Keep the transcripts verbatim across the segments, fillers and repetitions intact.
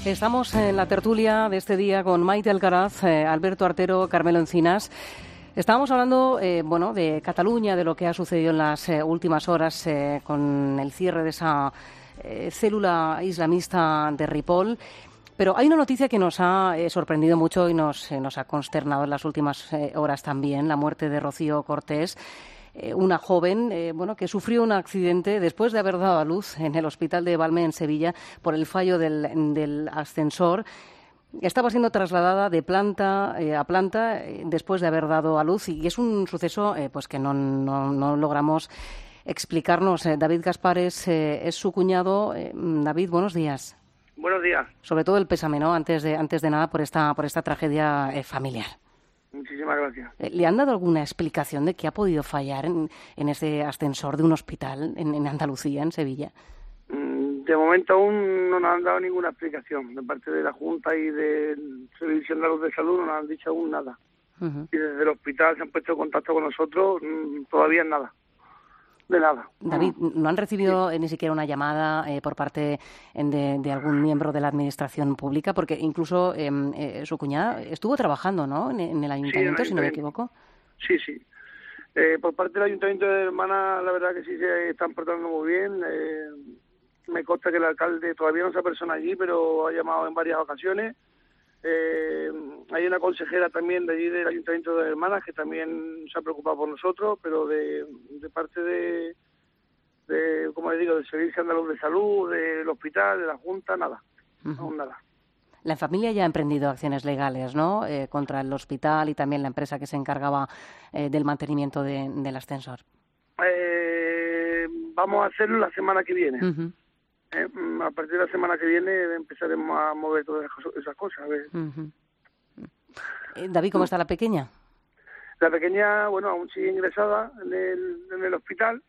Estamos en la tertulia de este día con Maite Alcaraz, eh, Alberto Artero, Carmelo Encinas. Estábamos hablando eh, bueno, de Cataluña, de lo que ha sucedido en las eh, últimas horas eh, con el cierre de esa eh, célula islamista de Ripoll. Pero hay una noticia que nos ha eh, sorprendido mucho y nos, eh, nos ha consternado en las últimas eh, horas también, la muerte de Rocío Cortés. Una joven eh, bueno, que sufrió un accidente después de haber dado a luz en el hospital de Valme, en Sevilla, por el fallo del, del ascensor. Estaba siendo trasladada de planta eh, a planta eh, después de haber dado a luz, y es un suceso eh, pues que no, no, no logramos explicarnos. Eh, David Gaspar es, eh, es su cuñado. Eh, David, buenos días. Buenos días. Sobre todo el pésame, ¿no? Antes de, antes de nada, por esta, por esta tragedia eh, familiar. Muchísimas gracias. ¿Le han dado alguna explicación de qué ha podido fallar en, en ese ascensor de un hospital en, en Andalucía, en Sevilla? De momento aún no nos han dado ninguna explicación. De parte de la Junta y de Servicio Andaluz de Salud no nos han dicho aún nada. Uh-huh. Y desde el hospital se han puesto en contacto con nosotros, todavía nada. De nada. David, ¿no han recibido sí. ni siquiera una llamada eh, por parte de, de algún miembro de la administración pública? Porque incluso eh, eh, su cuñada estuvo trabajando, ¿no?, en, en el ayuntamiento, sí, en el si no me equivoco. Sí, sí. Eh, por parte del ayuntamiento de Hermana, la verdad que sí se están portando muy bien. Eh, me consta que el alcalde todavía no se apersona allí, pero ha llamado en varias ocasiones. Eh, hay una consejera también de allí del Ayuntamiento de Hermanas que también se ha preocupado por nosotros, pero de, de parte de, de, como les digo, del Servicio Andaluz de Salud, del hospital, de la Junta, nada, uh-huh. aún nada. La familia ya ha emprendido acciones legales, ¿no?, eh, contra el hospital y también la empresa que se encargaba eh, del mantenimiento de, del ascensor. Eh, vamos a hacerlo la semana que viene. Uh-huh. Eh, a partir de la semana que viene empezaremos a mover todas esas cosas. A ver. Uh-huh. eh, David, ¿cómo está la pequeña? La pequeña, bueno, aún sigue ingresada en el, en el hospital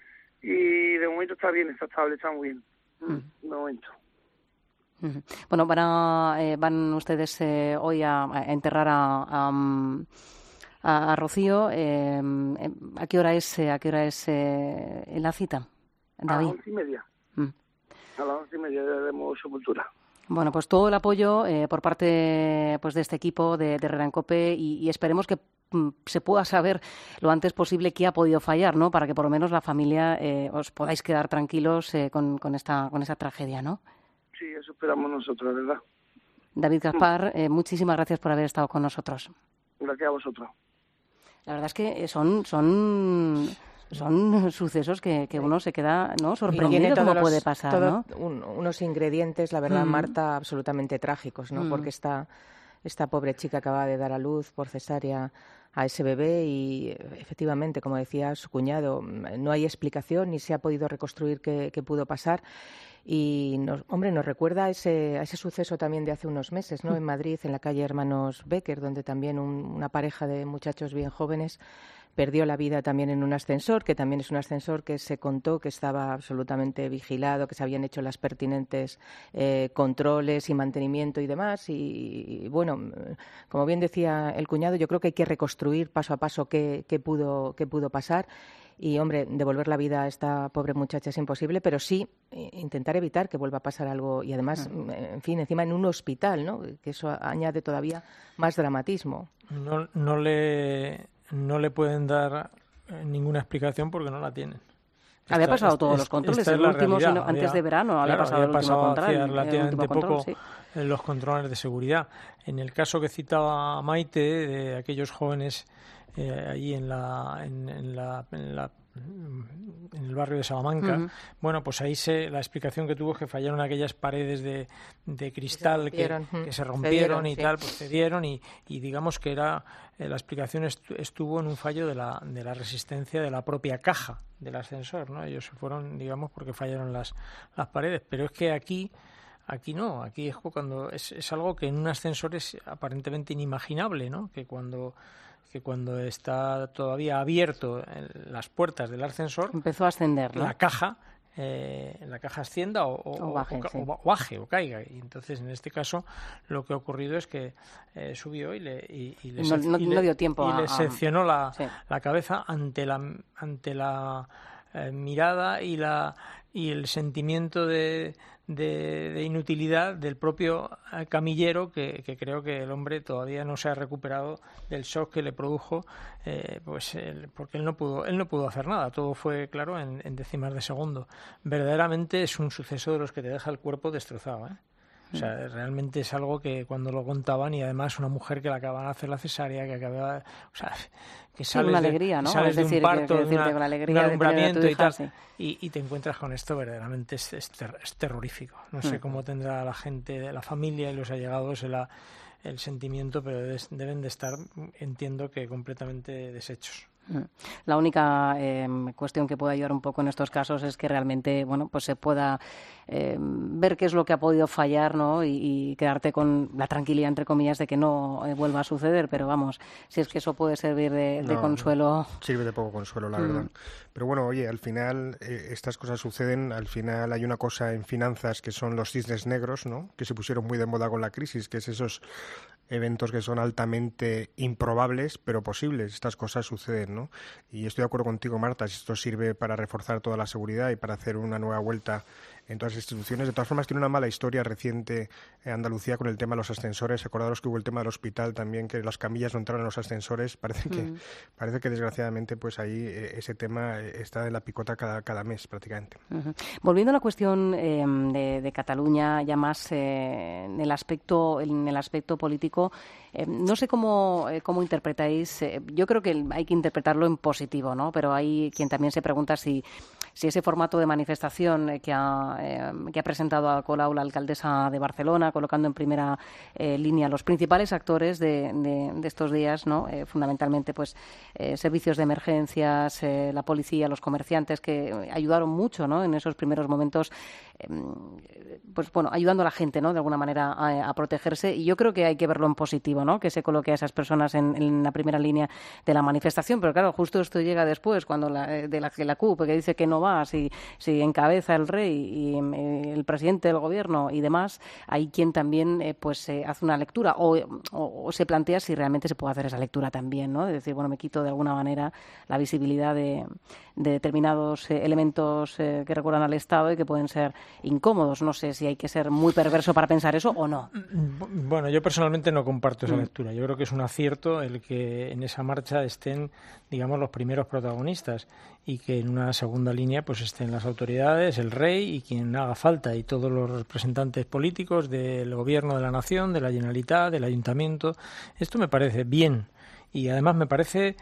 y de momento está bien, está estable, está muy bien. Uh-huh. De momento. Uh-huh. Bueno, van, a, eh, van ustedes eh, hoy a, a enterrar a, a, a, a Rocío. Eh, ¿A qué hora es, a qué hora es eh, la cita, David? A las once y media. Uh-huh. A las once y media daremos sepultura. Bueno, pues todo el apoyo eh, por parte pues de este equipo de, de Herrera en Cope y, y esperemos que mm, se pueda saber lo antes posible qué ha podido fallar, ¿no? Para que por lo menos la familia eh, os podáis quedar tranquilos eh, con, con esta con esta tragedia, ¿no? Sí, eso esperamos nosotros, la verdad. David Gaspar, eh, muchísimas gracias por haber estado con nosotros. Gracias a vosotros. La verdad es que son son Son sucesos que, que uno se queda, ¿no?, sorprendido cómo puede pasar, todo, ¿no? Un, unos ingredientes, la verdad, mm. Marta, absolutamente trágicos, ¿no? Mm. Porque esta, esta pobre chica acaba de dar a luz por cesárea a ese bebé y, efectivamente, como decía su cuñado, no hay explicación ni se ha podido reconstruir qué, qué pudo pasar. Y, nos, hombre, nos recuerda a ese, a ese suceso también de hace unos meses, ¿no?, en Madrid, en la calle Hermanos Becker, donde también un, una pareja de muchachos bien jóvenes perdió la vida también en un ascensor, que también es un ascensor que se contó que estaba absolutamente vigilado, que se habían hecho las pertinentes eh, controles y mantenimiento y demás. Y, y, bueno, como bien decía el cuñado, yo creo que hay que reconstruir paso a paso qué, qué, pudo, qué pudo pasar. Y, hombre, devolver la vida a esta pobre muchacha es imposible, pero sí eh, intentar evitar que vuelva a pasar algo. Y, además, uh-huh. en fin, encima en un hospital, ¿no?, que eso añade todavía más dramatismo. No, no le... No le pueden dar ninguna explicación porque no la tienen. Esta, había pasado esta, todos los controles, el último, sino, antes había, de verano, había claro, pasado había el último pasado control. Hacía relativamente el poco control, sí. los controles de seguridad. En el caso que citaba Maite, de aquellos jóvenes eh, allí en la, en, en la, en la en el barrio de Salamanca, uh-huh. bueno, pues ahí se, la explicación que tuvo es que fallaron aquellas paredes de, de cristal que se rompieron, que, que se rompieron cedieron, y sí. tal, pues cedieron y, y digamos que era eh, la explicación estu- estuvo en un fallo de la, de la resistencia de la propia caja del ascensor, ¿no? Ellos se fueron, digamos, porque fallaron las, las paredes, pero es que aquí Aquí no, aquí es cuando es, es algo que en un ascensor es aparentemente inimaginable, ¿no? Que cuando que cuando está todavía abierto en las puertas del ascensor empezó a ascender, ¿no?, la caja eh, la caja ascienda o, o, o, baje, o, sí. o baje o caiga, y entonces en este caso lo que ha ocurrido es que eh, subió y le y, y le, no, no, y no le, dio tiempo y a, le seccionó la, sí. la cabeza ante la ante la eh, mirada y la y el sentimiento de, de, de inutilidad del propio camillero, que, que creo que el hombre todavía no se ha recuperado del shock que le produjo, eh, pues él, porque él no pudo él no pudo hacer nada, todo fue claro en, en décimas de segundo. Verdaderamente es un suceso de los que te deja el cuerpo destrozado, ¿eh? O sea, realmente es algo que cuando lo contaban, y además una mujer que le acababan de hacer la cesárea, que acababa, o sea, que sales, sí, una alegría, ¿no? de, sales es decir, de un parto, que, que de una, con la alegría un alumbramiento de y tal, sí. y, y te encuentras con esto, verdaderamente es, es, ter, es terrorífico. No sé mm. cómo tendrá la gente, la familia y los allegados el, el sentimiento, pero des, deben de estar, entiendo que completamente deshechos. La única eh, cuestión que puede ayudar un poco en estos casos es que realmente, bueno, pues se pueda eh, ver qué es lo que ha podido fallar, ¿no? Y, y quedarte con la tranquilidad, entre comillas, de que no eh, vuelva a suceder. Pero vamos, si es que eso puede servir de, de no, consuelo. Sirve de poco consuelo, la mm. verdad. Pero bueno, oye, al final eh, estas cosas suceden. Al final hay una cosa en finanzas que son los cisnes negros, ¿no? Que se pusieron muy de moda con la crisis, que es esos eventos que son altamente improbables, pero posibles. Estas cosas suceden, ¿no? Y estoy de acuerdo contigo, Marta, si esto sirve para reforzar toda la seguridad y para hacer una nueva vuelta en todas las instituciones. De todas formas, tiene una mala historia reciente en Andalucía con el tema de los ascensores. Acordaros que hubo el tema del hospital también, que las camillas no entraron en los ascensores. Parece que, mm. parece que desgraciadamente, pues ahí eh, ese tema está en la picota cada, cada mes prácticamente. Uh-huh. Volviendo a la cuestión eh, de, de Cataluña, ya más eh, en el aspecto, en el aspecto político, eh, no sé cómo, eh, cómo interpretáis. Eh, yo creo que hay que interpretarlo en positivo, ¿no? Pero hay quien también se pregunta si, si ese formato de manifestación eh, que ha Eh, que ha presentado a Colau la alcaldesa de Barcelona, colocando en primera eh, línea los principales actores de, de, de estos días, ¿no? Eh, fundamentalmente pues eh, servicios de emergencias, eh, la policía, los comerciantes, que ayudaron mucho, ¿no? En esos primeros momentos, eh, pues bueno, ayudando a la gente, ¿no? De alguna manera a, a protegerse, y yo creo que hay que verlo en positivo, ¿no? Que se coloque a esas personas en, en la primera línea de la manifestación, pero claro, justo esto llega después, cuando la, de la, la C U P, que dice que no va, si, si encabeza el rey y el presidente del gobierno y demás, hay quien también eh, pues eh, hace una lectura o, o, o se plantea si realmente se puede hacer esa lectura también, ¿no? Es decir, bueno, me quito de alguna manera la visibilidad de, de determinados eh, elementos eh, que recuerdan al Estado y que pueden ser incómodos. No sé si hay que ser muy perverso para pensar eso o no. Bueno, yo personalmente no comparto esa mm. lectura. Yo creo que es un acierto el que en esa marcha estén, digamos, los primeros protagonistas, y que en una segunda línea pues estén las autoridades, el rey y quien haga falta, y todos los representantes políticos del gobierno de la nación, de la Generalitat, del ayuntamiento. Esto me parece bien, y además me parece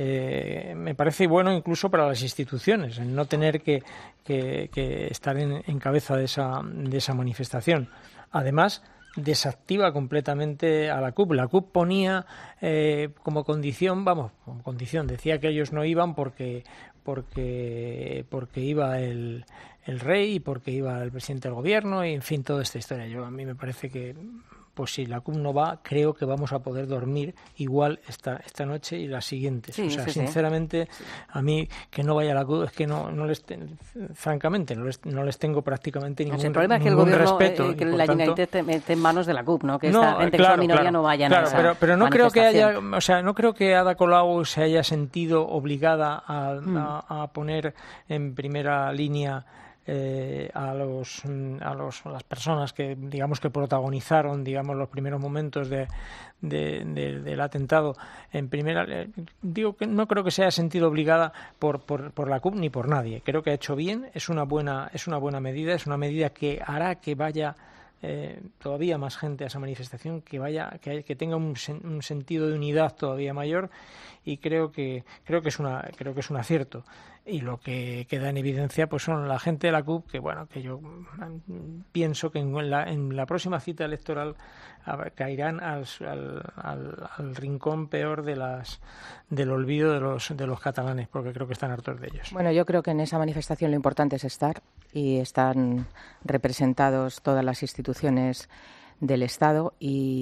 eh, me parece bueno incluso para las instituciones, el no tener que, que, que estar en, en cabeza de esa, de esa manifestación. Además, desactiva completamente a la C U P. La C U P ponía eh, como condición, vamos, como condición, decía que ellos no iban porque porque porque iba el, el rey y porque iba el presidente del gobierno, y en fin, toda esta historia. Yo a mí me parece que pues si la C U P no va, creo que vamos a poder dormir igual esta esta noche y las siguientes. Sí, o sea, sí, sinceramente, sí. A mí que no vaya la C U P es que no, no les, francamente, no les, no les tengo prácticamente ningún, el problema es que el gobierno, respeto. Eh, que la Generalitat esté en manos de la C U P, ¿no? Que esta no, gente, claro, que minoría claro, no vayan claro, a esa pero, pero no creo que haya, o sea, no creo que Ada Colau se haya sentido obligada a, mm. a, a poner en primera línea Eh, a los a los a las personas que digamos que protagonizaron digamos los primeros momentos de, de, de del atentado en primera. Eh, digo que no creo que se haya sentido obligada por, por por la C U P ni por nadie. Creo que ha hecho bien, es una buena es una buena medida, es una medida que hará que vaya eh, todavía más gente a esa manifestación, que vaya que, que tenga un, sen, un sentido de unidad todavía mayor, y creo que creo que es una creo que es un acierto. Y lo que queda en evidencia pues son la gente de la C U P, que bueno, que yo pienso que en la, en la próxima cita electoral caerán al, al, al, al rincón peor de las del olvido de los de los catalanes, porque creo que están hartos de ellos. Bueno, yo creo que en esa manifestación lo importante es estar, y están representados todas las instituciones del Estado.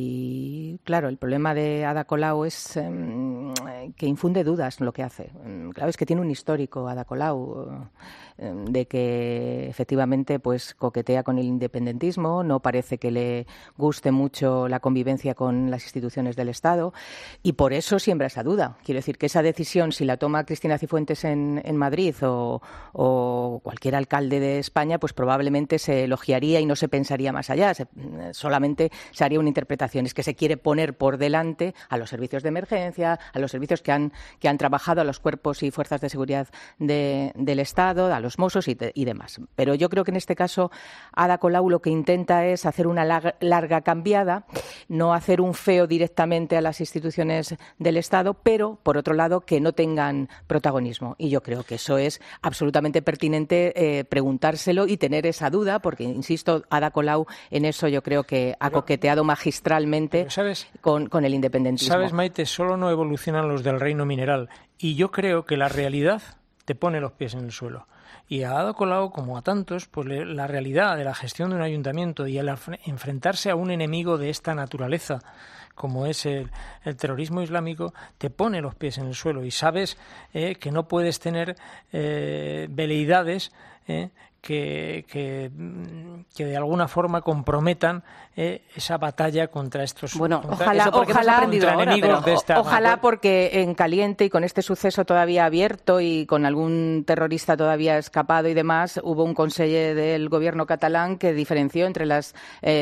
Y claro, el problema de Ada Colau es eh, que infunde dudas en lo que hace. Claro, es que tiene un histórico Ada Colau eh, de que efectivamente pues coquetea con el independentismo, no parece que le guste mucho la convivencia con las instituciones del Estado y por eso siembra esa duda. Quiero decir que esa decisión, si la toma Cristina Cifuentes en, en Madrid o, o cualquier alcalde de España, pues probablemente se elogiaría y no se pensaría más allá. Se, solamente se haría una interpretación. Es que se quiere poner por delante a los servicios de emergencia, a los servicios que han, que han trabajado, a los cuerpos y fuerzas de seguridad de, del Estado, a los Mossos y, de, y demás. Pero yo creo que en este caso Ada Colau lo que intenta es hacer una larga, larga cambiada, no hacer un feo directamente a las instituciones del Estado, pero, por otro lado, que no tengan protagonismo. Y yo creo que eso es absolutamente pertinente eh, preguntárselo y tener esa duda, porque, insisto, Ada Colau en eso yo creo que ha pero, coqueteado magistralmente ¿sabes? Con, con el independentismo. ¿Sabes, Maite? Solo no evolucionan los del reino mineral. Y yo creo que la realidad te pone los pies en el suelo. Y a Ada Colau, como a tantos, pues le, la realidad de la gestión de un ayuntamiento y el enfrentarse a un enemigo de esta naturaleza, como es el, el terrorismo islámico, te pone los pies en el suelo y sabes eh, que no puedes tener eh, veleidades eh, que, que, que de alguna forma comprometan eh, esa batalla contra estos bueno, contra, ojalá, eso ojalá, contra ahora, enemigos de esta ojalá batalla. Porque en caliente y con este suceso todavía abierto y con algún terrorista todavía escapado y demás, hubo un conseller del gobierno catalán que diferenció entre las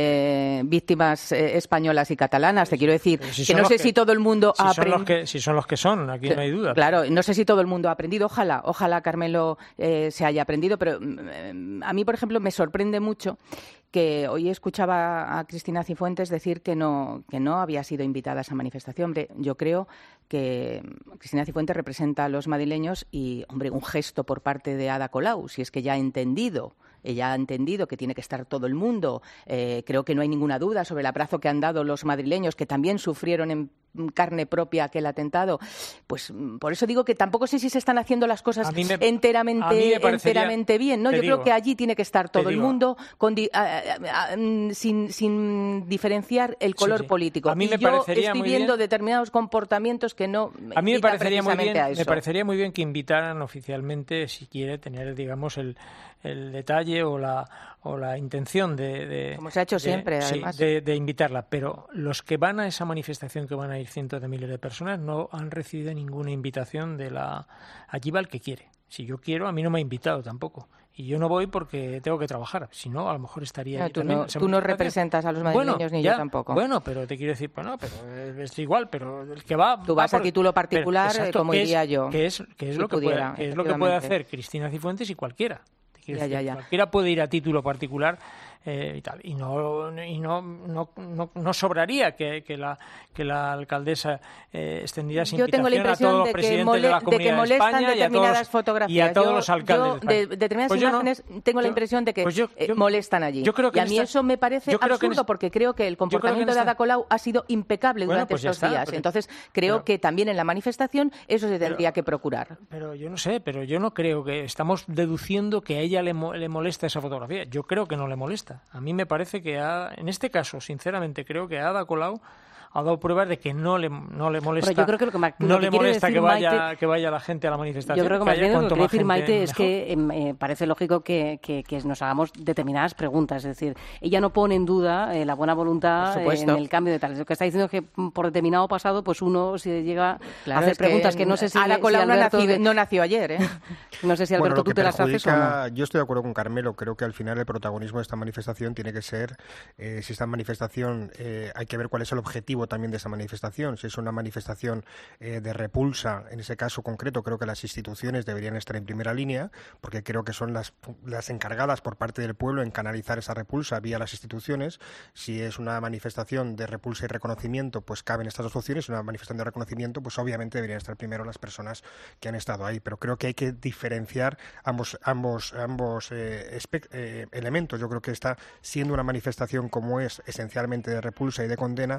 eh, víctimas eh, españolas y catalanas. Te quiero decir si que no sé que, si todo el mundo si ha aprendido. Si son los que son, aquí no hay duda. Claro, no sé si todo el mundo ha aprendido. Ojalá, ojalá Carmelo eh, se haya aprendido, pero eh, a mí, por ejemplo, me sorprende mucho que hoy escuchaba a Cristina Cifuentes decir que no, que no había sido invitada a esa manifestación. Hombre, yo creo que Cristina Cifuentes representa a los madrileños y, hombre, un gesto por parte de Ada Colau, si es que ya ha entendido, ella ha entendido que tiene que estar todo el mundo. Eh, creo que no hay ninguna duda sobre el abrazo que han dado los madrileños, que también sufrieron en carne propia aquel atentado. Pues por eso digo que tampoco sé si se están haciendo las cosas me, enteramente, enteramente bien, ¿no? Yo digo, creo que allí tiene que estar todo el mundo con, a, a, a, sin, sin diferenciar el color sí, sí. político. A mí y me yo parecería estoy muy viendo bien, determinados comportamientos que no a mí me parecería muy bien, a eso. me parecería muy bien que invitaran oficialmente, si quiere tener, digamos, el, el detalle o la o la intención de, de como se ha hecho de, siempre, sí, además, de, de invitarla, pero los que van a esa manifestación, que van a ir cientos de miles de personas, no han recibido ninguna invitación de la. Allí va el que quiere. Si yo quiero, a mí no me ha invitado tampoco. Y yo no voy porque tengo que trabajar. Si no, a lo mejor estaría... No, tú, también, no, tú no representas a los madrileños, bueno, ni ya, yo tampoco. Bueno, pero te quiero decir, bueno, pero es igual, pero el que va... Tú vas va por, a título particular, pero, exacto, como diría es, yo. Que es, que es, si lo, que pudiera, puede, que es lo que puede hacer Cristina Cifuentes y cualquiera. Ya, decir, ya, ya. Cualquiera puede ir a título particular eh, y tal. Y no y no, no, no, no sobraría que, que, la, que la alcaldesa eh, extendiera esa invitación a todos los presidentes de la Comunidad de, de España y a todos, fotografías. y a todos yo, los alcaldes yo, de, de determinadas pues imágenes no, tengo la impresión de que pues yo, yo, eh, molestan allí. Yo creo que y a mí esta, eso me parece absurdo esta, porque creo que el comportamiento que de Ada Colau ha sido impecable bueno, durante pues estos está, días. pero, Entonces creo pero, que también en la manifestación eso se tendría pero, que procurar. Pero yo no sé, pero yo no creo que estamos deduciendo que a ella le, le molesta esa fotografía. Yo creo que no le molesta. A mí me parece que ha, en este caso, sinceramente, creo que Ada Colau ha dado pruebas de que no le, no le molesta, yo creo que lo que, no lo que le molesta decir, que vaya Maite, que vaya la gente a la manifestación. Yo creo que más que bien lo que quiere decir Maite mejor. es que eh, parece lógico que, que, que nos hagamos determinadas preguntas. Es decir, ella no pone en duda eh, la buena voluntad eh, en el cambio de tal. Lo que está diciendo es que por determinado pasado, pues uno se llega claro, a hacer es preguntas que, que no sé si, Ada Colau si Alberto, no, nació, no nació ayer, ¿eh? No sé si Alberto bueno, tú te las haces o no. Yo estoy de acuerdo con Carmelo. Creo que al final el protagonismo de esta manifestación tiene que ser, eh, si esta manifestación, eh, hay que ver cuál es el objetivo también de esa manifestación. Si es una manifestación eh, de repulsa, en ese caso concreto, creo que las instituciones deberían estar en primera línea, porque creo que son las, las encargadas por parte del pueblo en canalizar esa repulsa vía las instituciones. Si es una manifestación de repulsa y reconocimiento, pues caben estas dos opciones. Una manifestación de reconocimiento, pues obviamente deberían estar primero las personas que han estado ahí. Pero creo que hay que diferenciar ambos, ambos, ambos eh, eh, elementos. Yo creo que está siendo una manifestación como es esencialmente de repulsa y de condena, creo que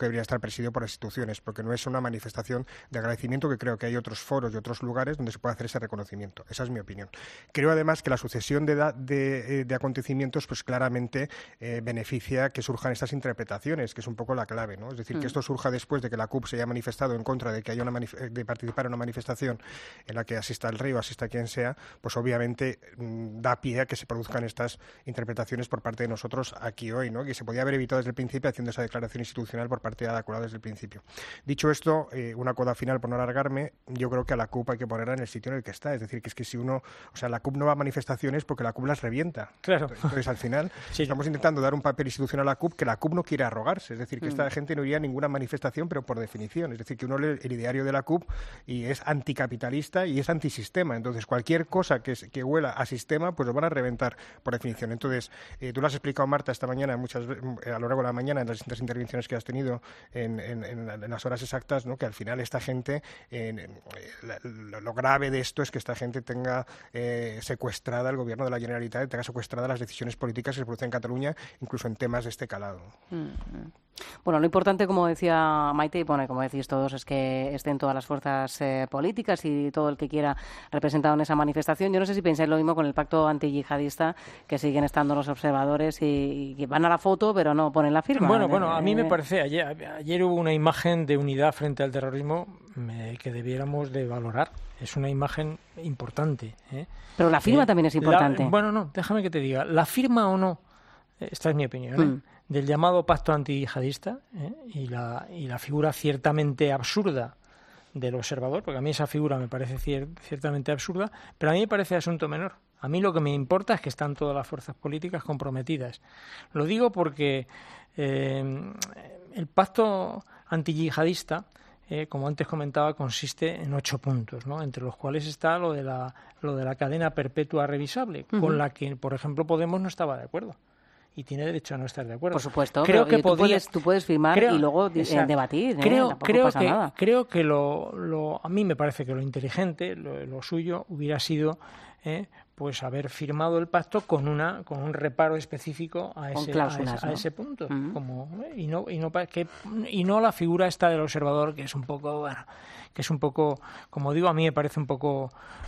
que debería estar presidido por las instituciones, porque no es una manifestación de agradecimiento, que creo que hay otros foros y otros lugares donde se puede hacer ese reconocimiento. Esa es mi opinión. Creo además que la sucesión de, da, de, de acontecimientos pues claramente eh, beneficia que surjan estas interpretaciones, que es un poco la clave, ¿no? Es decir, mm. que esto surja después de que la C U P se haya manifestado en contra de que haya una de participar en una manifestación en la que asista el rey o asista quien sea, pues obviamente mmm, da pie a que se produzcan estas interpretaciones por parte de nosotros aquí hoy, ¿no? Que se podía haber evitado desde el principio haciendo esa declaración institucional por parte de Ada Colau desde el principio. Dicho esto, eh, una coda final por no alargarme, yo creo que a la C U P hay que ponerla en el sitio en el que está, es decir, que es que si uno, o sea, la C U P no va a manifestaciones porque la C U P las revienta. Claro. Entonces, al final, sí. estamos intentando dar un papel institucional a la C U P que la C U P no quiere arrogarse, es decir, que mm. esta gente no iría a ninguna manifestación, pero por definición, es decir, que uno lee el ideario de la C U P y es anticapitalista y es antisistema, entonces cualquier cosa que, que huela a sistema, pues lo van a reventar por definición. Entonces, eh, tú lo has explicado, Marta, esta mañana, muchas a lo largo de la mañana, en las distintas intervenciones que has tenido en, en, en las horas exactas, ¿no? Que al final esta gente, eh, lo, lo grave de esto es que esta gente tenga eh, secuestrada el gobierno de la Generalitat, tenga secuestradas las decisiones políticas que se producen en Cataluña, incluso en temas de este calado. Mm-hmm. Bueno, lo importante, como decía Maite, y bueno, como decís todos, es que estén todas las fuerzas eh, políticas y todo el que quiera representado en esa manifestación. Yo no sé si pensáis lo mismo con el pacto antiyihadista, que siguen estando los observadores y, y van a la foto, pero no ponen la firma. Bueno, bueno, a mí me parece, ayer, ayer hubo una imagen de unidad frente al terrorismo eh, que debiéramos de valorar. Es una imagen importante. ¿eh? Pero la firma eh, también es importante. La, bueno, no, déjame que te diga, la firma o no, esta es mi opinión, ¿eh? Mm. del llamado pacto antiyihadista ¿eh? y, la, y la figura ciertamente absurda del observador, porque a mí esa figura me parece cier- ciertamente absurda, pero a mí me parece asunto menor. A mí lo que me importa es que están todas las fuerzas políticas comprometidas. Lo digo porque eh, el pacto antiyihadista, eh, como antes comentaba, consiste en ocho puntos, ¿no? Entre los cuales está lo de la, lo de la cadena perpetua revisable, uh-huh. con la que, por ejemplo, Podemos no estaba de acuerdo. Y tiene derecho a no estar de acuerdo. Por supuesto, creo pero que tú, podía, puedes, tú puedes firmar creo, y luego eh, debatir. Creo, ¿eh? creo, pasa que, nada. creo que lo, lo, a mí me parece que lo inteligente, lo, lo suyo, hubiera sido eh, pues haber firmado el pacto con una con un reparo específico a ese, a ese, ¿no? a ese punto. Uh-huh. Como, eh, y, no, y, no, que, y no la figura esta del observador, que es un poco, bueno, que es un poco, como digo, a mí me parece un poco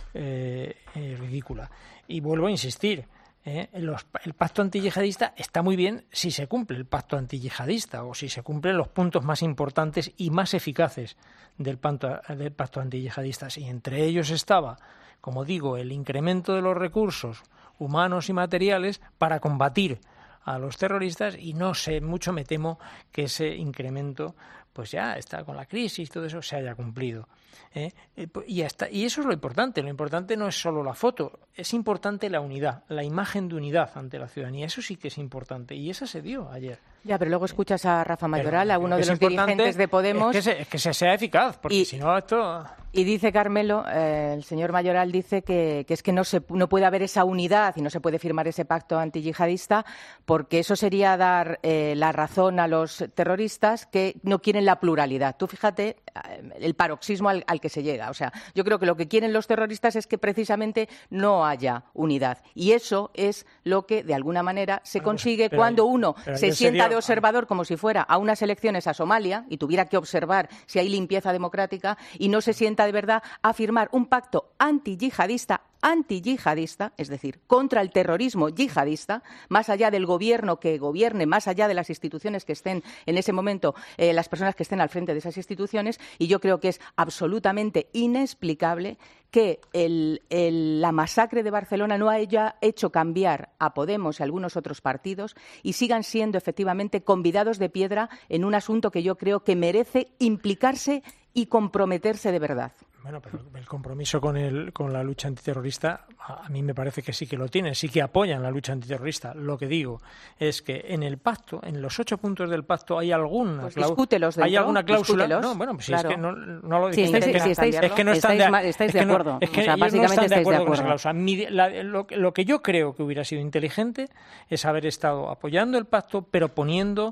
eh, eh, ridícula. Y vuelvo a insistir. Eh, los, el pacto antiyihadista está muy bien si se cumple el pacto antiyihadista o si se cumplen los puntos más importantes y más eficaces del pacto, del pacto antiyihadista. Y entre ellos estaba, como digo, el incremento de los recursos humanos y materiales para combatir a los terroristas, y no sé, mucho me temo que ese incremento pues ya está con la crisis, todo eso se haya cumplido. ¿eh? Y, hasta, y eso es lo importante. Lo importante no es solo la foto, es importante la unidad, la imagen de unidad ante la ciudadanía. Eso sí que es importante, y esa se dio ayer. Ya, pero luego escuchas a Rafa Mayoral, a uno de los dirigentes de Podemos. Es que, se, es que se sea eficaz, porque y, si no esto... Y dice Carmelo, eh, el señor Mayoral dice que, que es que no, se, no puede haber esa unidad y no se puede firmar ese pacto antiyihadista porque eso sería dar eh, la razón a los terroristas que no quieren la pluralidad. Tú fíjate el paroxismo al, al que se llega. O sea, yo creo que lo que quieren los terroristas es que precisamente no haya unidad. Y eso es lo que, de alguna manera, se consigue pero, cuando uno se sienta sería... de observador como si fuera a unas elecciones a Somalia y tuviera que observar si hay limpieza democrática y no se sienta de verdad a firmar un pacto antiyihadista antiyihadista, es decir, contra el terrorismo yihadista, más allá del gobierno que gobierne, más allá de las instituciones que estén en ese momento, eh, las personas que estén al frente de esas instituciones, y yo creo que es absolutamente inexplicable que el, el, la masacre de Barcelona no haya hecho cambiar a Podemos y a algunos otros partidos y sigan siendo efectivamente convidados de piedra en un asunto que yo creo que merece implicarse y comprometerse de verdad. Bueno, pero el compromiso con el con la lucha antiterrorista a mí me parece que sí que lo tiene, sí que apoyan la lucha antiterrorista. Lo que digo es que en el pacto, en los ocho puntos del pacto hay alguna pues discútelos hay alguna cláusula. Discútelos. No, bueno, pues claro. es que no, no lo sí, es, estáis, que, sí, estáis, es que no están estáis, de, estáis es de que no, acuerdo. es que o sea, ellos no están de acuerdo de con esa cláusula. Mi, la, lo, lo que yo creo que hubiera sido inteligente es haber estado apoyando el pacto, pero poniendo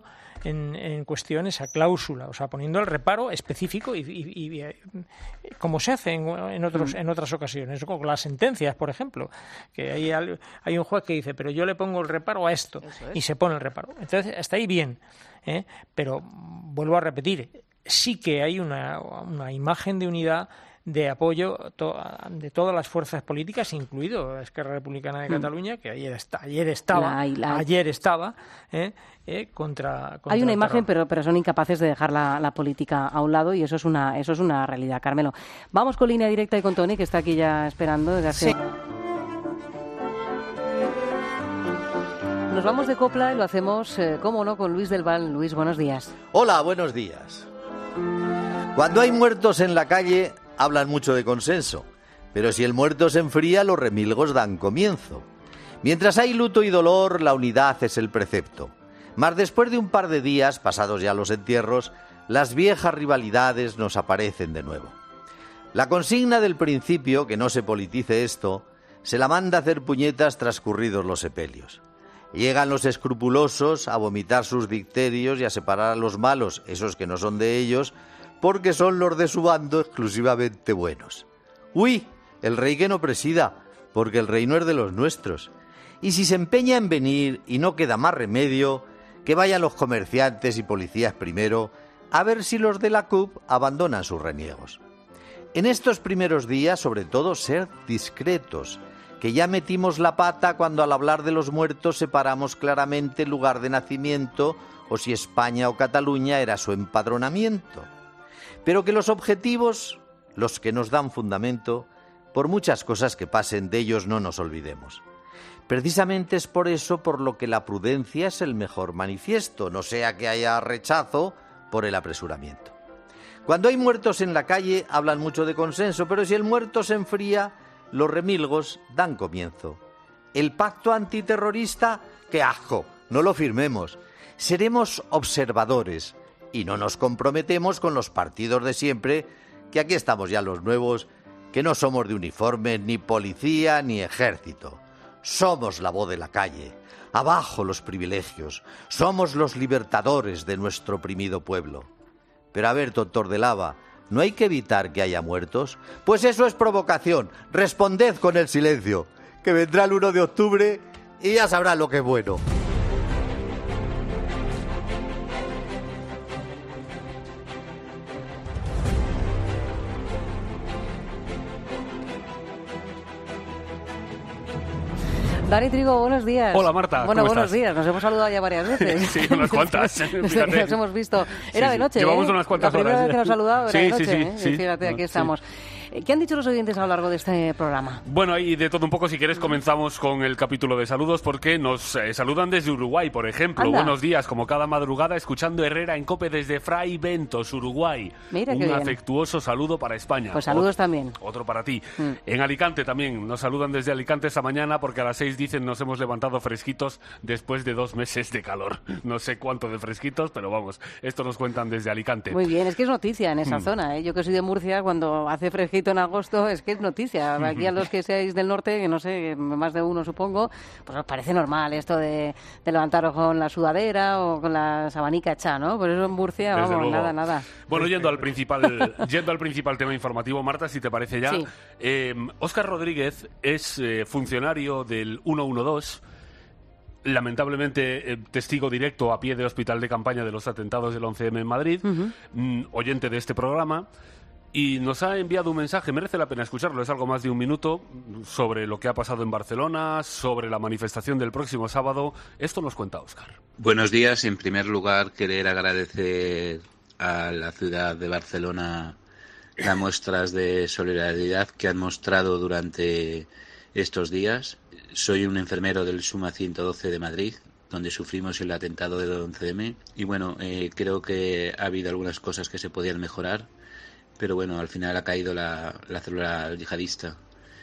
en, en cuestión esa cláusula, o sea, poniendo el reparo específico y, y, y, y como se hace en, en, otros, en otras ocasiones, con las sentencias, por ejemplo, que hay, hay un juez que dice, pero yo le pongo el reparo a esto, y se pone el reparo. Entonces, hasta ahí bien, ¿eh? Pero vuelvo a repetir, sí que hay una, una imagen de unidad, de apoyo to, de todas las fuerzas políticas, incluido Esquerra Republicana de Cataluña, que ayer está, ayer estaba, la, la... ayer estaba eh, eh, contra, contra. Hay una imagen, pero pero son incapaces de dejar la, la política a un lado, y eso es una eso es una realidad, Carmelo. Vamos con línea directa y con Tony, que está aquí ya esperando desde hace. Sí. Nos vamos de copla y lo hacemos, eh, cómo no, con Luis del Val. Luis, buenos días. Hola, buenos días. Cuando hay muertos en la calle, hablan mucho de consenso, pero si el muerto se enfría, los remilgos dan comienzo. Mientras hay luto y dolor, la unidad es el precepto. Mas después de un par de días, pasados ya los entierros, las viejas rivalidades nos aparecen de nuevo. La consigna del principio, que no se politice esto, se la manda a hacer puñetas transcurridos los sepelios. Llegan los escrupulosos a vomitar sus dicterios y a separar a los malos, esos que no son de ellos, porque son los de su bando exclusivamente buenos. ¡Uy! El rey que no presida, porque el reino es de los nuestros. Y si se empeña en venir y no queda más remedio, que vayan los comerciantes y policías primero, a ver si los de la C U P abandonan sus reniegos. En estos primeros días, sobre todo, ser discretos, que ya metimos la pata cuando al hablar de los muertos separamos claramente el lugar de nacimiento o si España o Cataluña era su empadronamiento. Pero que los objetivos, los que nos dan fundamento, por muchas cosas que pasen de ellos no nos olvidemos. Precisamente es por eso por lo que la prudencia es el mejor manifiesto, no sea que haya rechazo por el apresuramiento. Cuando hay muertos en la calle hablan mucho de consenso, pero si el muerto se enfría, los remilgos dan comienzo. El pacto antiterrorista, ¡qué asco! No lo firmemos. Seremos observadores y no nos comprometemos con los partidos de siempre, que aquí estamos ya los nuevos, que no somos de uniforme, ni policía, ni ejército. Somos la voz de la calle. Abajo los privilegios. Somos los libertadores de nuestro oprimido pueblo. Pero a ver, doctor de Lava, ¿no hay que evitar que haya muertos? Pues eso es provocación. Responded con el silencio, que vendrá el uno de octubre y ya sabrá lo que es bueno. Dani Trigo, buenos días. Hola, Marta. Bueno, ¿cómo buenos estás? días. Nos hemos saludado ya varias veces. Sí, unas cuantas. Desde que nos hemos visto. Era sí, de noche, sí. Llevamos ¿eh? unas cuantas La primera horas. vez que nos hemos saludado era sí, de noche, sí, sí, ¿eh? sí. Y fíjate, aquí sí. estamos. ¿Qué han dicho los oyentes a lo largo de este programa? Bueno, y de todo un poco, si quieres, comenzamos con el capítulo de saludos, porque nos eh, saludan desde Uruguay, por ejemplo. Anda. Buenos días, como cada madrugada, escuchando Herrera en COPE desde Fray Bentos, Uruguay. Mira un qué bien. afectuoso saludo para España. Pues saludos otro, también. Otro para ti. Mm. En Alicante también, nos saludan desde Alicante esta mañana, porque a las seis dicen nos hemos levantado fresquitos después de dos meses de calor. No sé cuánto de fresquitos, pero vamos, esto nos cuentan desde Alicante. Muy bien, es que es noticia en esa Mm. zona, ¿eh? Yo que soy de Murcia, cuando hace fresquito en agosto, es que es noticia. Aquí a los que seáis del norte, que no sé, más de uno supongo, pues os parece normal esto de, de levantaros con la sudadera o con la sabanica hecha, ¿no? Por eso en Murcia, Desde vamos, luego. nada, nada. Bueno, yendo al principal yendo al principal tema informativo, Marta, si te parece ya. Sí. Eh, Óscar Rodríguez es eh, funcionario del ciento doce, lamentablemente eh, testigo directo a pie de hospital de campaña de los atentados del once eme en Madrid, Uh-huh. mm, oyente de este programa. Y nos ha enviado un mensaje, merece la pena escucharlo, es algo más de un minuto, sobre lo que ha pasado en Barcelona, sobre la manifestación del próximo sábado. Esto nos cuenta Óscar. Buenos días. En primer lugar, querer agradecer a la ciudad de Barcelona las muestras de solidaridad que han mostrado durante estos días. Soy un enfermero del SUMA ciento doce de Madrid, donde sufrimos el atentado del once eme. Y bueno, eh, creo que ha habido algunas cosas que se podían mejorar. Pero bueno, al final ha caído la, la célula yihadista.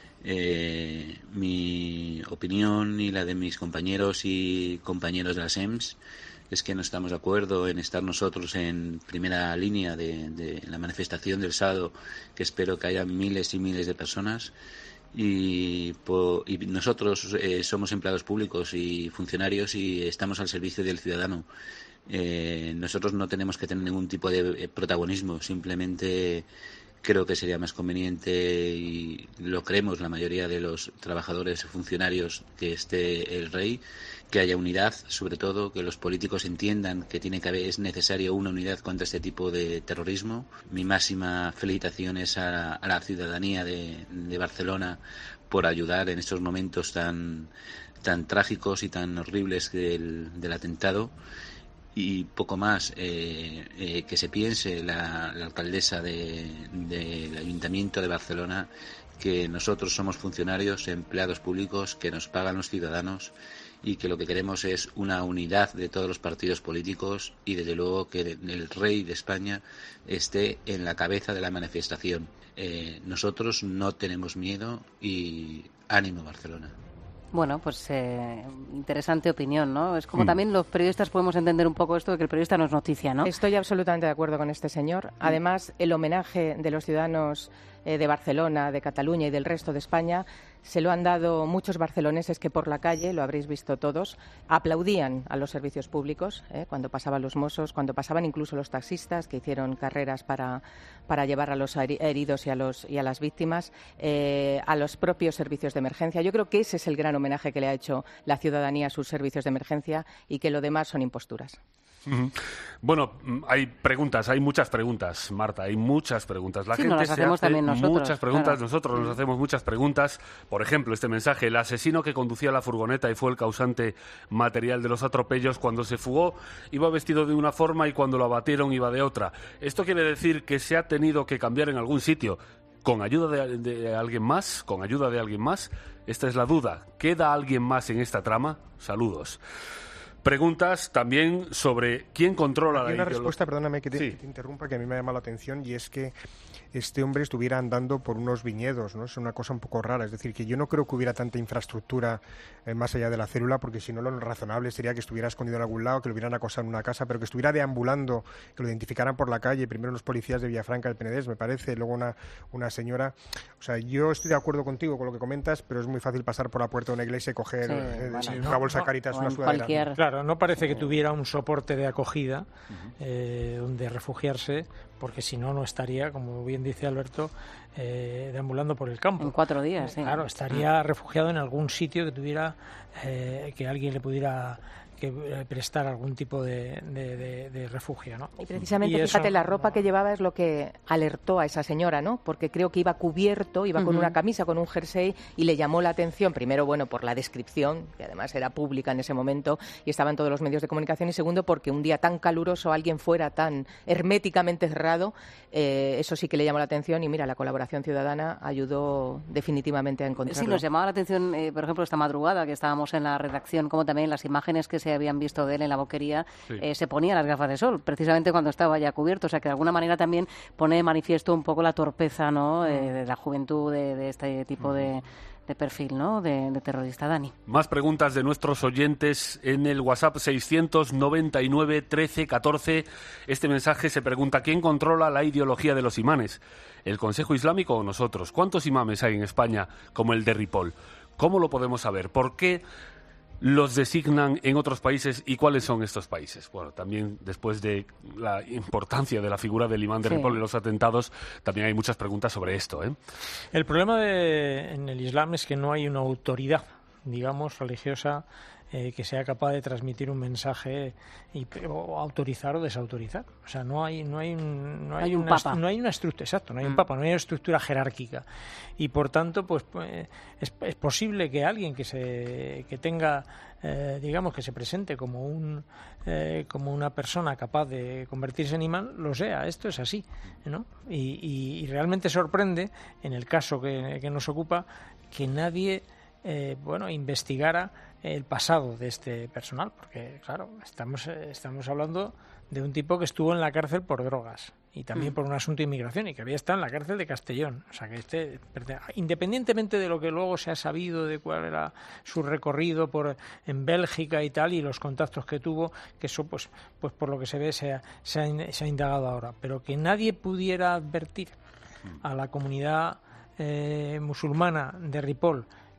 Eh, mi opinión y la de mis compañeros y compañeros de las E M S es que no estamos de acuerdo en estar nosotros en primera línea de, de la manifestación del sábado, que espero que haya miles y miles de personas. Y, po, y nosotros eh, somos empleados públicos y funcionarios y estamos al servicio del ciudadano. Eh, nosotros no tenemos que tener ningún tipo de protagonismo, simplemente creo que sería más conveniente, y lo creemos la mayoría de los trabajadores y funcionarios, que esté el rey, que haya unidad, sobre todo que los políticos entiendan que tiene que haber, es necesario una unidad contra este tipo de terrorismo. Mi máxima felicitación es a, a la ciudadanía de, de Barcelona por ayudar en estos momentos tan, tan trágicos y tan horribles del, del atentado. Y poco más, eh, eh, que se piense la, la alcaldesa de, de, del Ayuntamiento de Barcelona que nosotros somos funcionarios, empleados públicos, que nos pagan los ciudadanos, y que lo que queremos es una unidad de todos los partidos políticos, y desde luego que el rey de España esté en la cabeza de la manifestación. Eh, nosotros no tenemos miedo, y ánimo Barcelona. Bueno, pues eh, interesante opinión, ¿no? Es como Mm. también los periodistas podemos entender un poco esto de que el periodista no es noticia, ¿no? Estoy absolutamente de acuerdo con este señor. Además, el homenaje de los ciudadanos eh, de Barcelona, de Cataluña y del resto de España se lo han dado muchos barceloneses que por la calle, lo habréis visto todos, aplaudían a los servicios públicos, ¿eh? Cuando pasaban los mozos, cuando pasaban incluso los taxistas que hicieron carreras para, para llevar a los heridos y a, los, y a las víctimas, eh, a los propios servicios de emergencia. Yo creo que ese es el gran homenaje que le ha hecho la ciudadanía a sus servicios de emergencia, y que lo demás son imposturas. Uh-huh. Bueno, hay preguntas, hay muchas preguntas, Marta, hay muchas preguntas. La Sí, gente nos las se hacemos hace también nosotros, muchas preguntas, claro. nosotros nos hacemos muchas preguntas. Por ejemplo, este mensaje: el asesino que conducía la furgoneta y fue el causante material de los atropellos, cuando se fugó iba vestido de una forma y cuando lo abatieron iba de otra. ¿Esto quiere decir que se ha tenido que cambiar en algún sitio con ayuda de, de alguien más? ¿Con ayuda de alguien más? Esta es la duda. ¿Queda alguien más en esta trama? Saludos. Preguntas también sobre quién controla Hay la una ideolo- respuesta, perdóname que te, Sí. que te interrumpa, que a mí me ha llamado la atención, y es que este hombre estuviera andando por unos viñedos, ¿no? Es una cosa un poco rara, es decir, que yo no creo que hubiera tanta infraestructura eh, más allá de la célula, porque si no, lo razonable sería que estuviera escondido en algún lado, que lo hubieran acosado en una casa, pero que estuviera deambulando, que lo identificaran por la calle, primero los policías de Villafranca del Penedés, me parece, luego una, una señora. O sea, yo estoy de acuerdo contigo con lo que comentas, pero es muy fácil pasar por la puerta de una iglesia y coger Sí, eh, bueno, una no, bolsa no, de Caritas, o una en sudadera. cualquier- ¿no? Claro, no parece que tuviera un soporte de acogida eh, donde refugiarse, porque si no, no estaría, como bien dice Alberto, eh, deambulando por el campo. En cuatro días, sí. Claro, estaría refugiado en algún sitio que tuviera, eh, que alguien le pudiera que eh, prestar algún tipo de, de, de- de refugio, ¿no? Y precisamente, Y eso- fíjate, la ropa que llevaba es lo que alertó a esa señora, ¿no? Porque creo que iba cubierto, iba con Ujú. una camisa, con un jersey, y le llamó la atención, primero, bueno, por la descripción, que además era pública en ese momento y estaba en todos los medios de comunicación, y segundo, porque un día tan caluroso alguien fuera tan herméticamente cerrado, eh, eso sí que le llamó la atención, y mira, la colaboración ciudadana ayudó definitivamente a encontrarlo. Sí, nos llamaba la atención, eh, por ejemplo, esta madrugada que estábamos en la redacción, como también las imágenes que se habían visto de él en la boquería, Sí. eh, se ponía las gafas de sol, precisamente cuando estaba ya cubierto. O sea, que de alguna manera también pone de manifiesto un poco la torpeza, ¿no?, eh, de la juventud de, de este tipo de, de perfil, ¿no?, de, de terrorista. Dani. Más preguntas de nuestros oyentes en el WhatsApp seiscientos noventa y nueve trece catorce. Este mensaje se pregunta: ¿quién controla la ideología de los imanes? ¿El Consejo Islámico o nosotros? ¿Cuántos imames hay en España como el de Ripoll? ¿Cómo lo podemos saber? ¿Por qué los designan en otros países y cuáles son estos países? Bueno, también después de la importancia de la figura del imán de Sí. Ripoll en los atentados, también hay muchas preguntas sobre esto, ¿eh? El problema de- en el Islam es que no hay una autoridad, digamos, religiosa eh, que sea capaz de transmitir un mensaje y, o autorizar o desautorizar. O sea, no hay no hay un, no hay, Hay un una, papa. no hay una estructura, exacto, no hay un Mm. papa, no hay una estructura jerárquica. Y por tanto, pues, pues, es, es posible que alguien que se que tenga eh, digamos, que se presente como un eh, como una persona capaz de convertirse en imán, lo sea. Esto es así, ¿no? Y, y- y realmente sorprende, en el caso que, que nos ocupa, que nadie eh, bueno, investigara el pasado de este personal, porque claro, estamos eh, estamos hablando de un tipo que estuvo en la cárcel por drogas y también Mm. por un asunto de inmigración, y que había estado en la cárcel de Castellón. O sea, que este, independientemente de lo que luego se ha sabido de cuál era su recorrido por en Bélgica y tal, y los contactos que tuvo, que eso pues pues por lo que se ve se ha, se ha, in- se ha indagado ahora, pero que nadie pudiera advertir a la comunidad eh, musulmana de Ripoll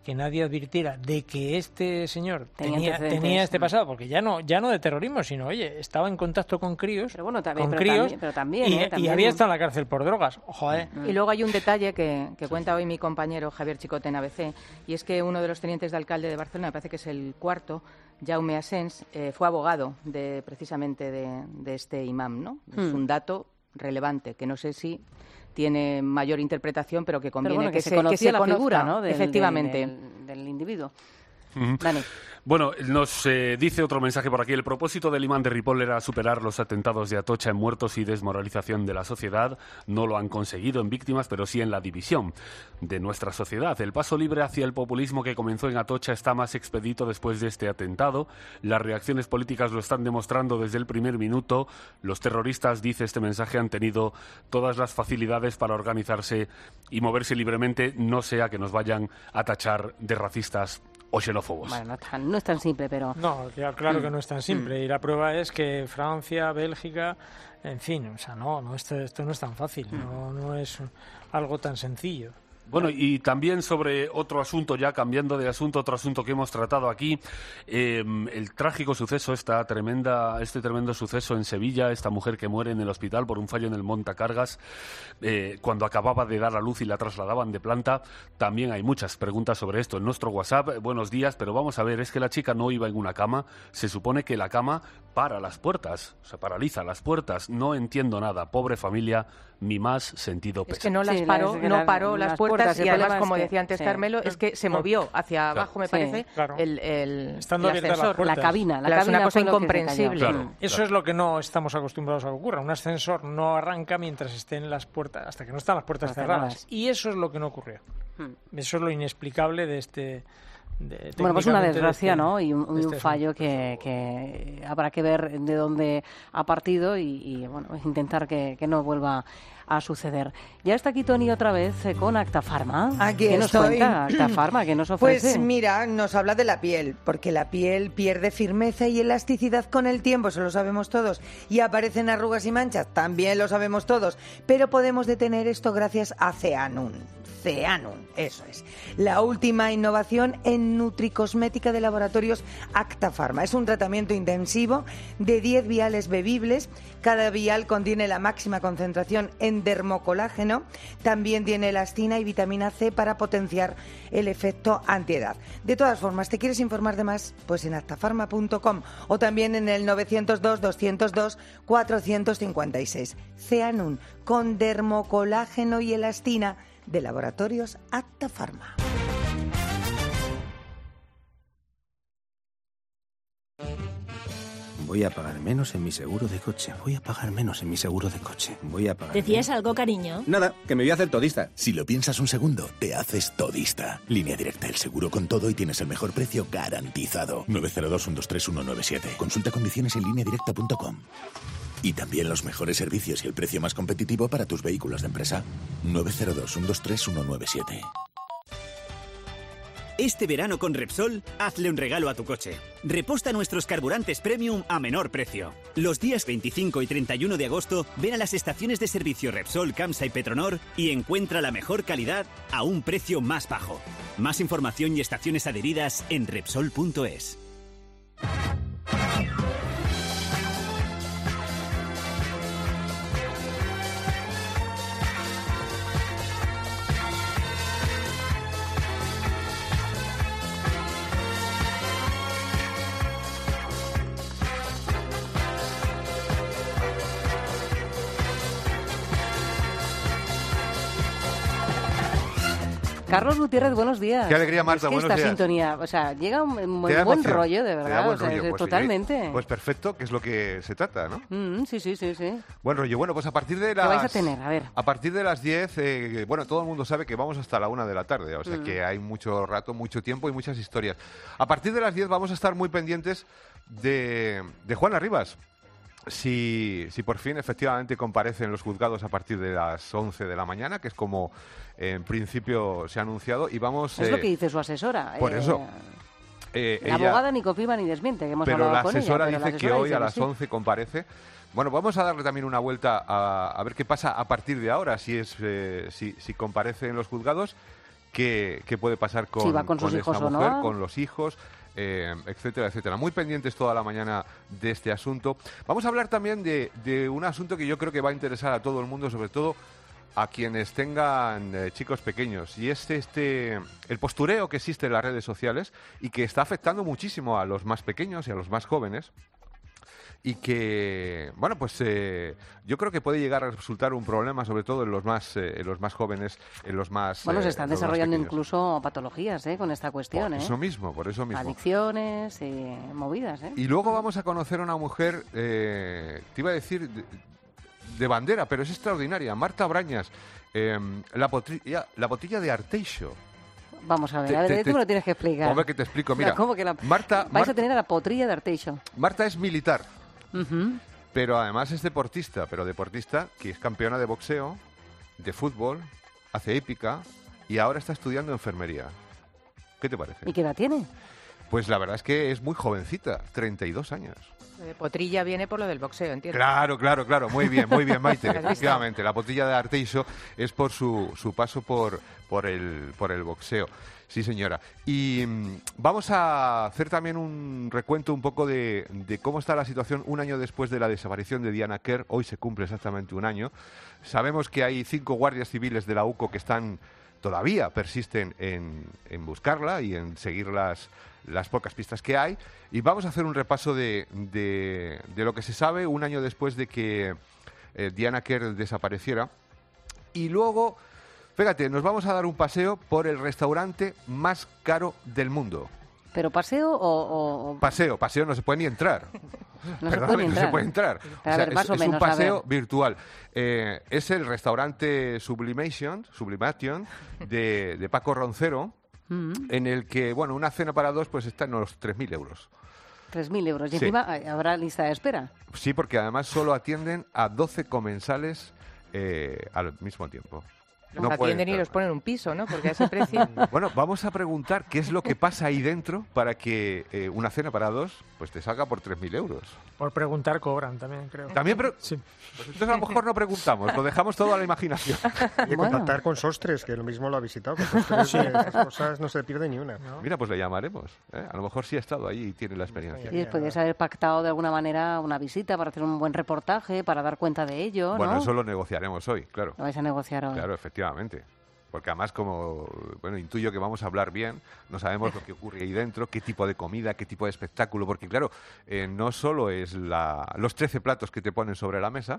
que nadie advirtiera de que este señor tenía, tenía, tenía este pasado, porque ya no ya no de terrorismo, sino, oye, estaba en contacto con críos, pero bueno, también, con pero críos, también, pero también, y, eh, también. y había estado en la cárcel por drogas. Ojo, ¿eh? Y luego hay un detalle que, que cuenta hoy mi compañero Javier Chicote en A B C, y es que uno de los tenientes de alcalde de Barcelona, me parece que es el cuarto, Jaume Asens, eh, fue abogado de precisamente de, de este imam, ¿no? Mm. Es un dato relevante, que no sé si tiene mayor interpretación, pero que conviene pero bueno, que, que se, se conocía que se la conozca, figura, ¿no? Del, efectivamente. Del, del, del individuo. Uh-huh. Dani. Bueno, nos eh, dice otro mensaje por aquí. El propósito del imán de Ripoll era superar los atentados de Atocha en muertos y desmoralización de la sociedad. No lo han conseguido en víctimas, pero sí en la división de nuestra sociedad. El paso libre hacia el populismo que comenzó en Atocha está más expedito después de este atentado. Las reacciones políticas lo están demostrando desde el primer minuto. Los terroristas, dice este mensaje, han tenido todas las facilidades para organizarse y moverse libremente, no sea que nos vayan a tachar de racistas o xenófobos. Bueno, no, tan, no es tan simple, pero... No, claro mm. que no es tan simple. Mm. Y la prueba es que Francia, Bélgica, en fin, o sea, no, no esto, esto no es tan fácil, mm. no, no es algo tan sencillo. Bueno, y también sobre otro asunto, ya cambiando de asunto, otro asunto que hemos tratado aquí, eh, el trágico suceso, esta tremenda, este tremendo suceso en Sevilla, esta mujer que muere en el hospital por un fallo en el montacargas, eh, cuando acababa de dar a luz y la trasladaban de planta. También hay muchas preguntas sobre esto en nuestro WhatsApp. Buenos días, pero vamos a ver, es que la chica no iba en una cama, se supone que la cama para las puertas, o sea, paraliza las puertas. No entiendo nada, pobre familia, mi más sentido pésame. Es que no las paró, sí, no paró las, las puertas, puertas y además, como decía antes sí. Carmelo, es que se movió hacia abajo, me parece, sí, claro. el, el, Estando el ascensor, la cabina. La claro, cabina es una cosa incomprensible. Claro, Eso claro. es lo que no estamos acostumbrados a que ocurra. Un ascensor no arranca mientras estén las puertas, hasta que no están las puertas las cerradas. cerradas. Y eso es lo que no ocurrió. Hmm. Eso es lo inexplicable de este... De, bueno, pues una desgracia, este, ¿no? Y un, este un fallo que, que habrá que ver de dónde ha partido y, y bueno, intentar que, que no vuelva a suceder. Ya está aquí Toni otra vez eh, con Acta Pharma. Aquí ¿Qué estoy. nos cuenta Acta Pharma? ¿Qué nos ofrece? Pues mira, nos habla de la piel, porque la piel pierde firmeza y elasticidad con el tiempo, eso lo sabemos todos, y aparecen arrugas y manchas, también lo sabemos todos, pero podemos detener esto gracias a Ceanun. Ceanun, eso es. La última innovación en nutricosmética de laboratorios Acta Pharma. Es un tratamiento intensivo de diez viales bebibles. Cada vial contiene la máxima concentración en dermocolágeno. También tiene elastina y vitamina C para potenciar el efecto antiedad. De todas formas, ¿te quieres informar de más? Pues en acta pharma punto com o también en el nueve cero dos, dos cero dos, cuatro cinco seis. Ceanun con dermocolágeno y elastina de Laboratorios Acta Pharma. Voy a pagar menos en mi seguro de coche. Voy a pagar menos en mi seguro de coche. Voy a pagar... ¿Decías algo, cariño? Nada, que me voy a hacer todista. Si lo piensas un segundo, te haces todista. Línea Directa, el seguro con todo y tienes el mejor precio garantizado. nueve cero dos, uno dos tres, uno nueve siete. Consulta condiciones en línea directa punto com. Y también los mejores servicios y el precio más competitivo para tus vehículos de empresa. nueve cero dos, uno dos tres, uno nueve siete. Este verano con Repsol, hazle un regalo a tu coche. Reposta nuestros carburantes premium a menor precio. Los días veinticinco y treinta y uno de agosto, ven a las estaciones de servicio Repsol, Camsa y Petronor y encuentra la mejor calidad a un precio más bajo. Más información y estaciones adheridas en Repsol punto es. Carlos Gutiérrez, buenos días. Qué alegría, Marta, es que buenos esta días. sintonía, o sea, llega un, un buen, buen rollo, de verdad, buen o sea, rollo, pues, totalmente. Sí, pues perfecto, que es lo que se trata, ¿no? Mm, sí, sí, sí, sí. Buen rollo. Bueno, pues a partir de las... ¿Qué vais a tener? A ver. A partir de las diez, eh, bueno, todo el mundo sabe que vamos hasta la una de la tarde, o sea mm. que hay mucho rato, mucho tiempo y muchas historias. A partir de las diez vamos a estar muy pendientes de, de Juana Rivas. Si, si por fin efectivamente comparece en los juzgados a partir de las once de la mañana, que es como eh, en principio se ha anunciado, y vamos... Es eh, lo que dice su asesora. Por eh, eso. Eh, la ella, abogada ni confirma ni desmiente, que hemos pero hablado la con asesora ella. dice Pero la que asesora hoy dice a que las sí. once comparece. Bueno, vamos a darle también una vuelta a, a ver qué pasa a partir de ahora, si, es, eh, si, si comparece en los juzgados. qué, qué puede pasar con, sí, va con, sus con hijos esta o mujer, no. con los hijos, eh, etcétera, etcétera. Muy pendientes toda la mañana de este asunto. Vamos a hablar también de, de un asunto que yo creo que va a interesar a todo el mundo, sobre todo a quienes tengan eh, chicos pequeños, y es este el postureo que existe en las redes sociales y que está afectando muchísimo a los más pequeños y a los más jóvenes, y que, bueno, pues eh, yo creo que puede llegar a resultar un problema, sobre todo en los más eh, en los más jóvenes, en los más Bueno, se eh, están los más desarrollando pequeños. incluso patologías ¿eh? con esta cuestión. Por ¿eh? eso mismo, por eso mismo. Adicciones y movidas. ¿eh? Y luego vamos a conocer a una mujer, eh, te iba a decir, de, de bandera, pero es extraordinaria, Marta Brañas, eh, la, botella, la botella de Arteixo. Vamos a ver, Te- a ver, te- tú te- me lo tienes que explicar. Hombre, que te explico, mira, ¿Cómo que la... Marta, Vais Marta, a tener a la potrilla de Arteixo. Marta es militar, Ujú. pero además es deportista, pero deportista que es campeona de boxeo, de fútbol, hace hípica y ahora está estudiando enfermería. ¿Qué te parece? ¿Y qué edad tiene? Pues la verdad es que es muy jovencita, treinta y dos años. Lo de potrilla viene por lo del boxeo, entiendo. Claro, claro, claro, muy bien, muy bien, Maite. ¿Has visto? Efectivamente, la botella de Arteixo es por su, su paso por, por, el, por el boxeo. Sí, señora. Y mm, vamos a hacer también un recuento un poco de, de cómo está la situación un año después de la desaparición de Diana Kerr. Hoy se cumple exactamente un año. Sabemos que hay cinco guardias civiles de la U C O que están todavía persisten en, en buscarla y en seguir las, las pocas pistas que hay. Y vamos a hacer un repaso de, de, de lo que se sabe un año después de que eh, Diana Kerr desapareciera. Y luego, fíjate, nos vamos a dar un paseo por el restaurante más caro del mundo. ¿Pero paseo o...? o- o- Paseo, paseo no se puede ni entrar. No se Perdóname, puede ni no entrar. se puede entrar. Pero, a O sea, ver, es, más o es menos, un a paseo ver. virtual. Eh, es el restaurante Sublimation, Sublimation de, de Paco Roncero, Mm, en el que, bueno, una cena para dos pues está en los tres mil euros. tres mil euros. Y Sí. encima eh, habrá lista de espera. Sí, porque además solo atienden a doce comensales eh, al mismo tiempo. Los No pueden atienden y entrar los ponen un piso, ¿no? Porque a ese precio... Bueno, vamos a preguntar qué es lo que pasa ahí dentro para que eh, una cena para dos pues te salga por tres mil euros. Por preguntar cobran también, creo. También, pero Sí. pues entonces a lo mejor no preguntamos, lo dejamos todo a la imaginación. Y Bueno. contactar con Sostres, que lo mismo lo ha visitado. Con Sostres, eh, esas cosas no se pierde ni una. Mira, pues le llamaremos. ¿eh? A lo mejor sí ha estado ahí y tiene la experiencia. Y podrías haber pactado de alguna manera una visita para hacer un buen reportaje, para dar cuenta de ello, Bueno, ¿no? eso lo negociaremos hoy, claro. Lo vais a negociar hoy. Claro, efectivamente. Porque además, como bueno, intuyo que vamos a hablar bien, no sabemos lo que ocurre ahí dentro, qué tipo de comida, qué tipo de espectáculo, porque claro, eh, no solo es la, los trece platos que te ponen sobre la mesa,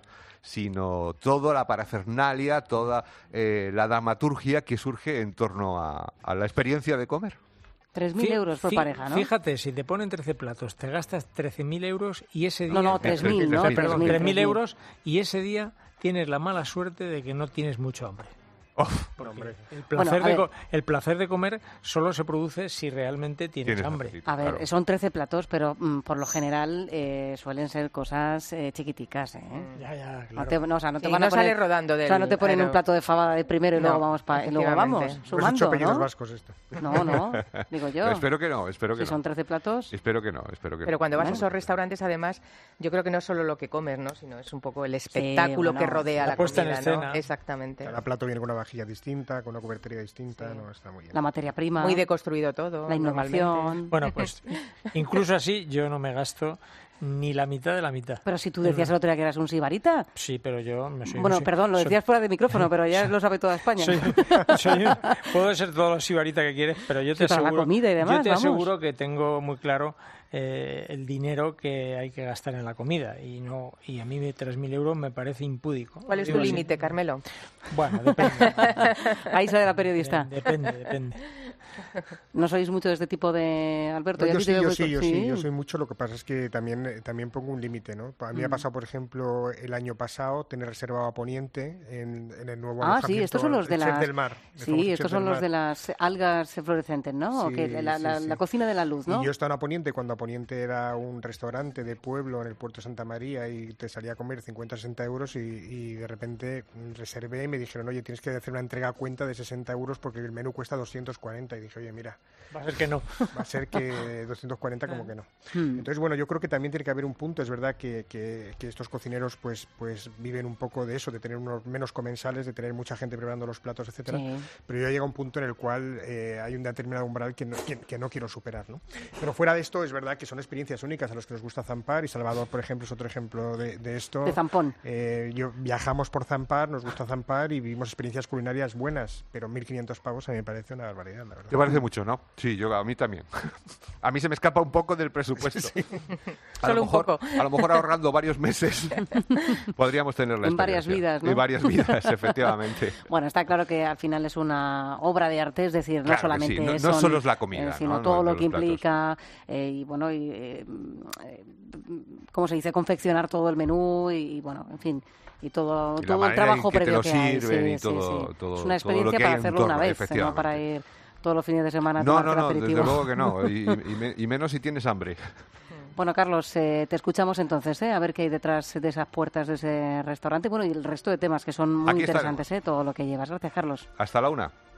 sino toda la parafernalia, toda eh, la dramaturgia que surge en torno a, a la experiencia de comer. tres mil Fí- euros por fí- pareja, ¿no? Fíjate, si te ponen trece platos, te gastas trece mil euros y ese día... No, no, tres mil, ¿no? tres mil, Perdón, tres mil, tres mil tres mil. euros y ese día tienes la mala suerte de que no tienes mucho hambre. Oh, Porque el, Bueno, placer a de ver. co- el placer de comer solo se produce si realmente tienes, tienes hambre. apetito, A ver, claro. son trece platos, pero mm, por lo general eh, suelen ser cosas eh, chiquiticas, ¿eh? Ya, ya, No claro. te, no, o sea, no te Sí, van a no poner, sale rodando O sea, del no te ponen aero- un plato de fabada de primero y No, luego vamos pa- y luego vamos efectivamente. Pues he dicho sumando, apellidos ¿no? vascos esto. No, no, digo yo. Pero espero que no, espero que Si no. son trece platos, Espero que no, espero que Pero no. cuando vas a Bueno. esos restaurantes, además, yo creo que no es solo lo que comes, ¿no? Sino es un poco el espectáculo bueno, que rodea la la, puesta en comida, escena. ¿no? Exactamente. Cada plato viene con una vajilla distinta, con una cubertería distinta, no, está muy bien. la materia prima, Muy deconstruido todo. la normalmente. innovación. Bueno, pues incluso así yo no me gasto ni la mitad de la mitad. Pero si tú decías el otro día que eras un sibarita. Sí, pero yo me soy... Bueno, soy- perdón, lo soy- decías fuera de micrófono, pero ya lo sabe toda España. Soy, soy un- puedo ser todo lo sibarita que quieres, pero yo te Sí, para la aseguro, comida y demás, yo te vamos. aseguro que tengo muy claro eh, el dinero que hay que gastar en la comida y no y a mí tres mil euros me parece impúdico. ¿Cuál es Digo tu así. límite, Carmelo? Bueno, depende. Ahí sale la periodista. Depende, depende. ¿No sois mucho de este tipo de... Alberto, No, ¿y a yo ti sí, te veo yo muy sí, co- yo sí, yo soy mucho. Lo que pasa es que también, eh, también pongo un límite, ¿no? A mí me ha Mm. pasado, por ejemplo, el año pasado tener reservado a Poniente en, en el nuevo Ah, sí, alojamiento, estos son los de el Chef las... del Mar. el famoso Sí, Chef estos del son los Mar. de las algas fluorescentes, ¿no? O Sí, que la, la- sí, sí. la cocina de la luz, ¿no? Y yo estaba en Aponiente cuando Aponiente era un restaurante de pueblo en el puerto de Santa María y te salía a comer cincuenta, sesenta euros y, y de repente mm, reservé y me dijeron, oye, tienes que hacer una entrega a cuenta de sesenta euros porque el menú cuesta doscientos cuarenta. cuarenta y dije, oye, mira, va a ser que no. Va a ser que doscientos cuarenta como que no. Entonces, bueno, yo creo que también tiene que haber un punto. Es verdad que, que, que estos cocineros pues, pues viven un poco de eso, de tener unos menos comensales, de tener mucha gente preparando los platos, etcétera. Sí. Pero ya llega un punto en el cual eh, hay un determinado umbral que no, que, que no quiero superar, ¿no? Pero fuera de esto, es verdad que son experiencias únicas a los que nos gusta zampar, y Salvador, por ejemplo, es otro ejemplo de, de esto. De zampón. Eh, yo viajamos por zampar, nos gusta zampar y vivimos experiencias culinarias buenas, pero mil quinientos pavos a mí me parece una barbaridad, la verdad. ¿Te parece mucho, no? Sí, yo a mí también. A mí se me escapa un poco del presupuesto. Sí. A Solo lo mejor, un poco. A lo mejor ahorrando varios meses podríamos tener la en varias vidas, ¿no? En varias vidas, efectivamente. Bueno, está claro que al final es una obra de arte, es decir, no claro solamente sí. no, eso, no solo es la comida, eh, sino ¿no? todo no, lo que implica, eh, y bueno, y, eh, ¿cómo se dice? Confeccionar todo el menú y, bueno, en fin, y todo, y todo el trabajo que previo te que hay. Sí, y todo, sí, sí. todo, es una experiencia todo lo que para hay hacerlo entorno, una vez, no para ir todos los fines de semana a no, tomarte no, el no, aperitivo. desde luego que no, y, y, me, y menos si tienes hambre. Bueno, Carlos, eh, te escuchamos entonces, ¿eh? A ver qué hay detrás de esas puertas de ese restaurante. Bueno, y el resto de temas que son muy Aquí interesantes, estaremos. ¿eh? Todo lo que llevas. Gracias, Carlos. Hasta la una.